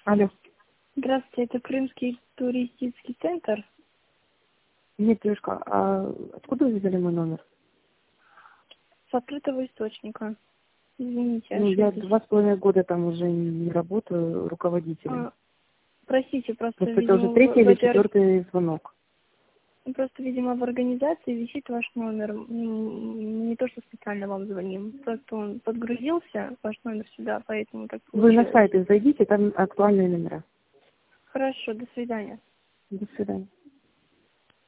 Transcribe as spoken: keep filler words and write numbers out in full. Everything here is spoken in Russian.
Алло. Здравствуйте, это Крымский туристический центр. Нет, девушка, а откуда вы взяли мой номер? С открытого источника. Извините, Ну, я ошиблись. два с половиной года там уже не работаю руководителем. А, простите, просто, Просто это уже видимо, третий в, в или этой... ор- четвертый звонок. Просто, видимо, в организации висит ваш номер. М, Не то, что специально вам звоним. Просто он подгрузился, ваш номер сюда, поэтому так Вы на получилось. сайт зайдите, там актуальные номера. Хорошо, до свидания. До свидания.